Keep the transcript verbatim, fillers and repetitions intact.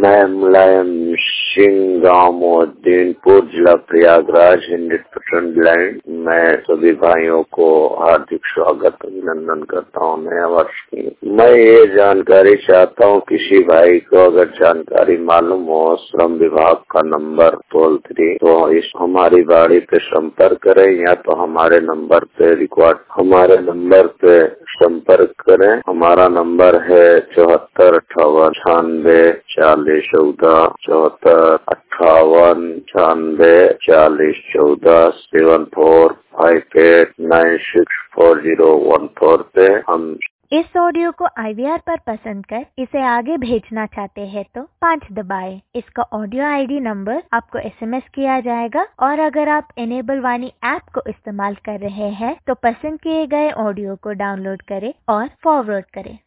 मैं मुलायम सिंह, गाँव मोहद्दीनपुर, जिला प्रयागराज, हंड्रेड परसेंट ब्लाइंड। मैं सभी भाइयों को हार्दिक स्वागत अभिनंदन करता हूँ नया वर्ष की। मैं ये जानकारी चाहता हूँ, किसी भाई को अगर जानकारी मालूम हो श्रम विभाग का नंबर टोल थ्री, तो इस हमारी गाड़ी पे संपर्क करें या तो हमारे नंबर पे रिकॉर्ड हमारे नंबर पे संपर्क करें। हमारा नंबर है चौहत्तर अट्ठावन छियानवे चालीस चौदह, चौहत्तर अट्ठावन छियानवे चालीस चौदह, seven four five eight nine six four zero one four पे। हम इस ऑडियो को आई वी आर पर पसंद कर इसे आगे भेजना चाहते हैं तो पाँच दबाएं। इसका ऑडियो आई डी नंबर आपको एस एम एस किया जाएगा और अगर आप इनेबल वाणी ऐप को इस्तेमाल कर रहे हैं तो पसंद किए गए ऑडियो को डाउनलोड करें और फॉरवर्ड करें।